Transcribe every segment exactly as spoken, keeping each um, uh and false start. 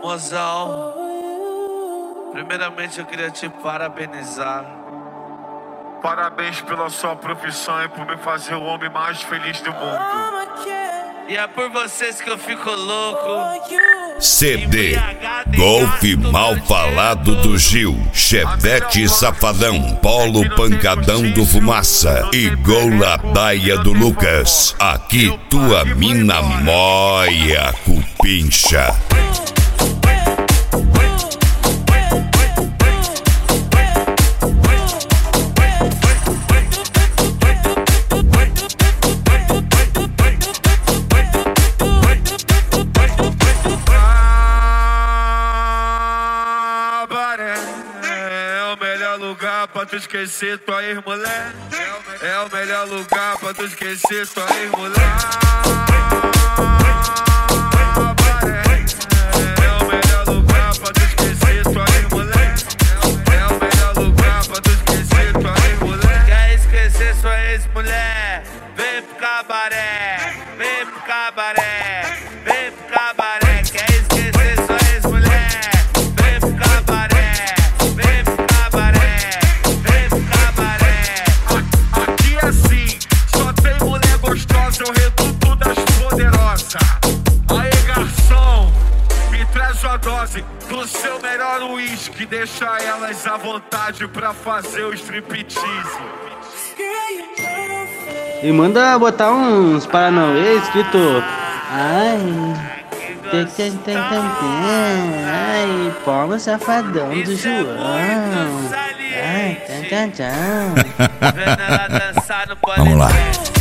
Mozão, primeiramente eu queria te parabenizar. Parabéns pela sua profissão e por me fazer o homem mais feliz do mundo. E é por vocês que eu fico louco. C D Golfe Mal Falado do Gil, Chevette Safadão, Polo Pancadão do Fumaça e Gol na Baia do Lucas. Aqui tua mina moia, cupincha. Pra tu esquecer tua ex-mulher. É o melhor lugar pra tu esquecer tua ex-mulher. É o melhor lugar pra tu esquecer tua ex-mulher. É o melhor lugar pra tu esquecer tua ex-mulher. Quer esquecer sua ex-mulher? Vem pro cabaré, vem pro cabaré, vem pro cabaré. Quer esquecer sua ex-mulher? Vem pro cabaré, vem pro cabaré. É o reduto das poderosas. Aê, garçom, me traz uma dose do seu melhor uísque. Deixa elas à vontade pra fazer o striptease. E manda botar uns Paranauê escrito ai, tem, tem, tem, tem, tem. Ai, Polo Safadão do João. Ai, tchan, tchan, tchan. Vamos lá.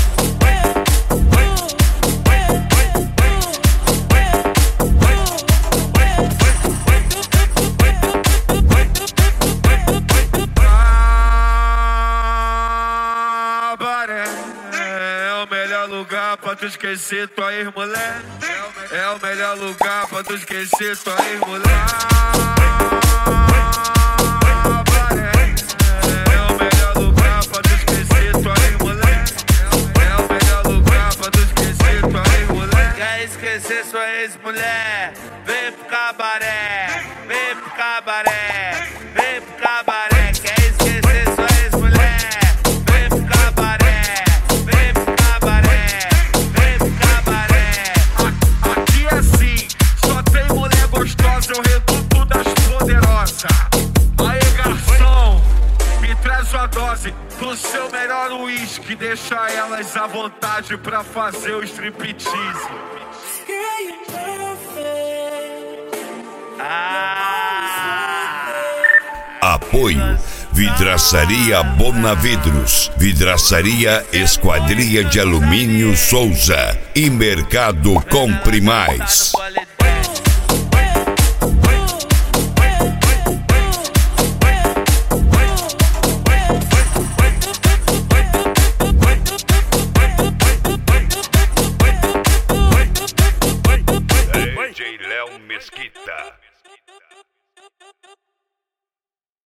Pra tu esquecer tua ex-mulher. É o melhor lugar pra tu esquecer tua ex-mulher. É o melhor lugar pra tu esquecer tua ex-mulher. É o melhor lugar pra tu esquecer tua ex-mulher. Quer esquecer sua ex-mulher? Vem pro cabaré, vem pro cabaré, vem pro cabaré. Quer esquecer sua ex-mulher? Vem pro cabaré, vem pro cabaré. É o reduto das poderosas. Aê, garçom, me traz uma dose do seu melhor uísque. Deixa elas à vontade pra fazer o striptease. Ah. Apoio Vidraçaria Bonavidros, Vidraçaria Esquadria de Alumínio Souza e Mercado Compre Mais.